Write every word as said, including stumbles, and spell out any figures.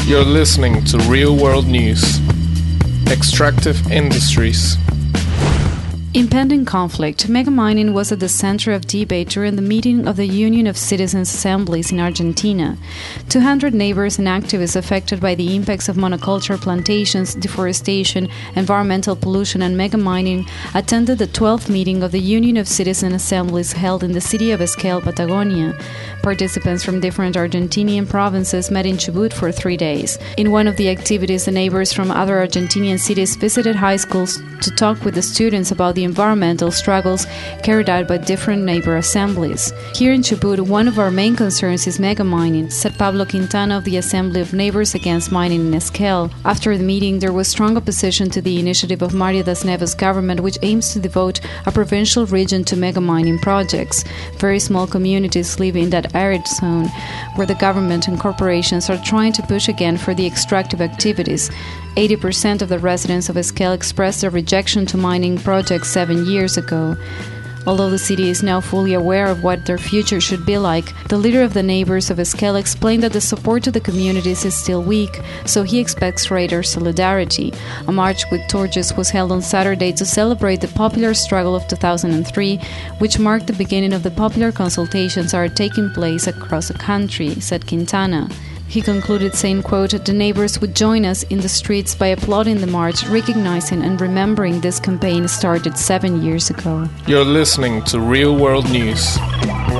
You're listening to Real World News. Extractive Industries. Impending conflict. Megamining was at the center of debate during the meeting of the Union of Citizens Assemblies in Argentina. two hundred neighbors and activists affected by the impacts of monoculture plantations, deforestation, environmental pollution, and megamining attended the twelfth meeting of the Union of Citizen Assemblies held in the city of Esquel, Patagonia. Participants from different Argentinian provinces met in Chubut for three days. In one of the activities, the neighbors from other Argentinian cities visited high schools to talk with the students about the environmental struggles carried out by different neighbor assemblies. Here in Chubut, one of our main concerns is megamining, said Pablo Quintana of the Assembly of Neighbors Against Mining in Esquel. After the meeting, there was strong opposition to the initiative of Mario das Neves' government, which aims to devote a provincial region to megamining projects. Very small communities live in that arid zone, where the government and corporations are trying to push again for the extractive activities. eighty percent of the residents of Esquel expressed their rejection to mining projects seven years ago. Although the city is now fully aware of what their future should be like, the leader of the neighbors of Esquel explained that the support to the communities is still weak, so he expects greater solidarity. A march with torches was held on Saturday to celebrate the popular struggle of two thousand three, which marked the beginning of the popular consultations that are taking place across the country, said Quintana. He concluded saying, quote, "The neighbors would join us in the streets by applauding the march, recognizing and remembering this campaign started seven years ago." You're listening to Real World News.